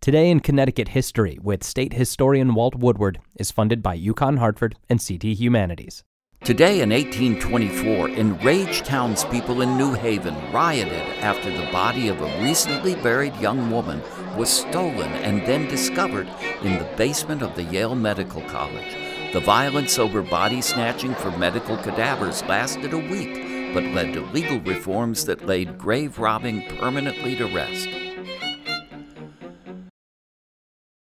Today in Connecticut History with state historian Walt Woodward is funded by UConn Hartford and CT Humanities. Today in 1824, enraged townspeople in New Haven rioted after the body of a recently buried young woman was stolen and then discovered in the basement of the Yale Medical College. The violence over body snatching for medical cadavers lasted a week, but led to legal reforms that laid grave robbing permanently to rest.